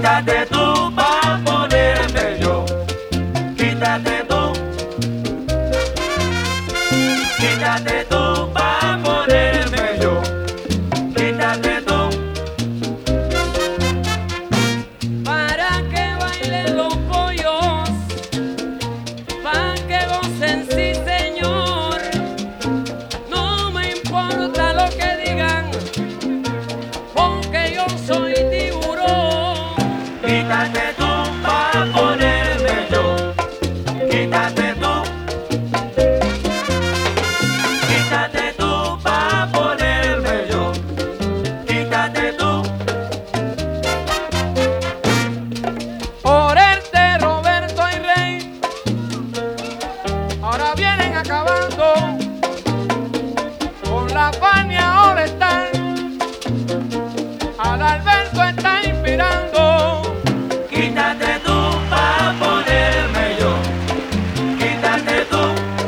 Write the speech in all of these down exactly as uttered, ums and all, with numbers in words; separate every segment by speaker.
Speaker 1: Quítate tú pa' ponerme yo. Quítate tú. Quítate tú pa' ponerme yo. Quítate tú.
Speaker 2: Para que bailen los pollos, para que gocen, sí señor. No me importa lo que digan, porque yo soy tiburón.
Speaker 1: Quítate tú pa' ponerme yo. Quítate tú. Quítate tú pa' ponerme yo. Quítate tú.
Speaker 2: Orerte, Roberto y Rey, ahora vienen acabando con la Fania All Star. Al Alberto está inspirando.
Speaker 1: Quítate tú pa' ponerme yo. Quítate tú.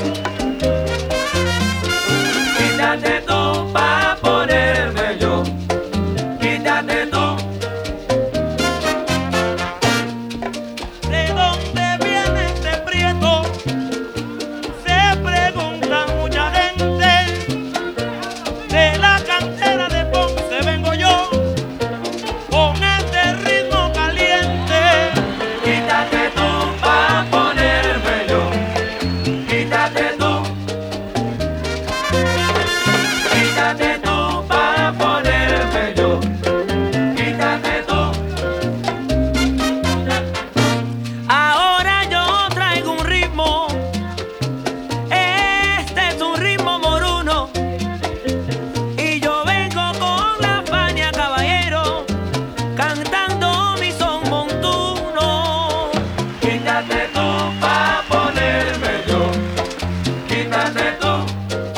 Speaker 1: Quítate tú pa' ponerme yo. Quítate tú.
Speaker 3: ¿De dónde viene este prieto? Se pregunta mucha gente. De la cantera de Ponce vengo yo, con este ritmo caliente.
Speaker 1: Quítate tú pa' ponerme yo. Quítate tú. Quítate tú pa' ponerme yo. Quítate tú.
Speaker 2: Ahora yo traigo un ritmo, este es un ritmo moruno, y yo vengo con la Fania Caballero, cantando mi son montuno.
Speaker 1: Quítate tú pa' ponerme yo. Quítate tú.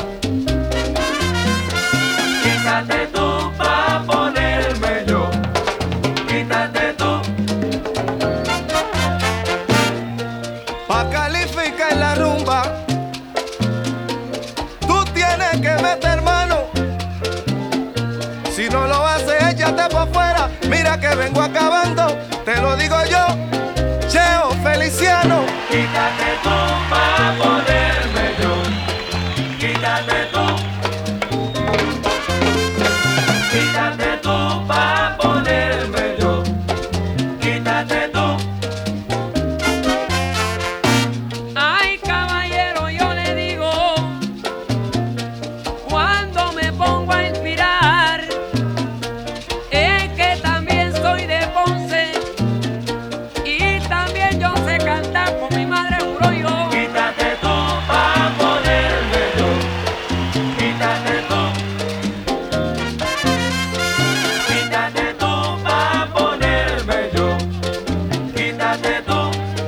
Speaker 1: Quítate tú pa' ponerme yo. Quítate tú.
Speaker 4: Pa' calificar la rumba, tú tienes que meter mano. Si no lo haces, échate por fuera. Mira que vengo acabando, te lo digo yo, Cheo Feliciano.
Speaker 1: Quítate tú pa' ponerme yo. Quítate tú. Quítate tú pa' ponerme yo. Quítate tú.
Speaker 2: Ay, caballero, yo le digo, cuando me pongo a inspirar, es que también soy de Ponce y también yo sé cantar, con mi madre juro yo.
Speaker 1: Quítate tú pa' ponerme yo. Quítate tú. Quítate tú pa' ponerme yo. Quítate tú.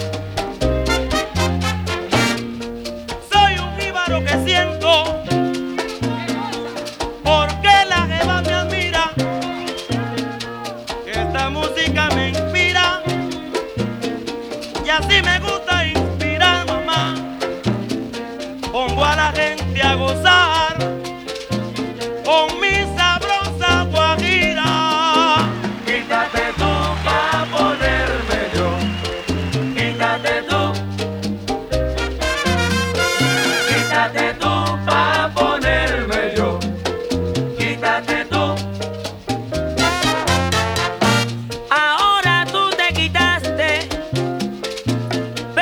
Speaker 3: Soy un jíbaro que siento, porque la jeva me admira, que esta música me inspira, y así me gusta inspirar, mamá. Pongo a la gente a gozar con mi sabrosa guajira.
Speaker 1: Quítate tú pa' ponerme yo. Quítate tú. Quítate tú pa' ponerme yo. Quítate tú.
Speaker 2: Ahora tú te quitaste,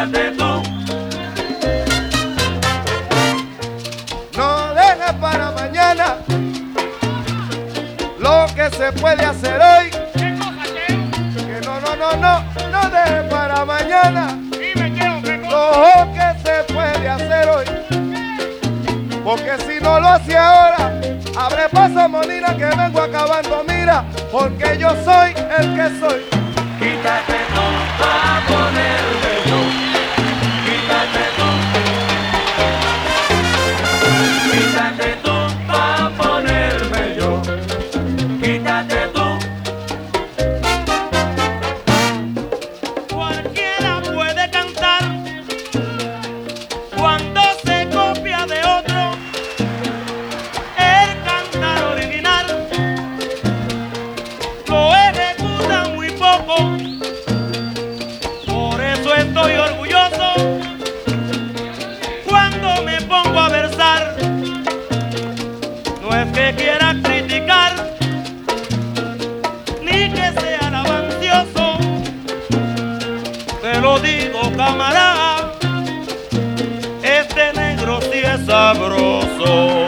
Speaker 1: quítate tú.
Speaker 4: No dejes para mañana lo que se puede hacer hoy.
Speaker 5: ¿Qué cosa, Cheo?
Speaker 4: Que no, no, no, no, no dejes para mañana
Speaker 5: Dime, Cheo, ¿qué cosa?
Speaker 4: lo que se puede hacer hoy. Porque si no lo hace ahora, abre paso, Molina, que vengo acabando, mira, porque yo soy el que soy.
Speaker 1: Quítate tú pa' ponerme yo. Quítate tú. Quítate tú pa' ponerme yo. Quítate tú.
Speaker 3: Cualquiera puede cantar cuando se copia de otro. El cantar original lo ejecuta muy poco. Por eso estoy orgulloso cuando me pongo a versar. No es que quiera criticar ni que sea alabancioso. Te lo digo, camarada, este negro sí es sabroso.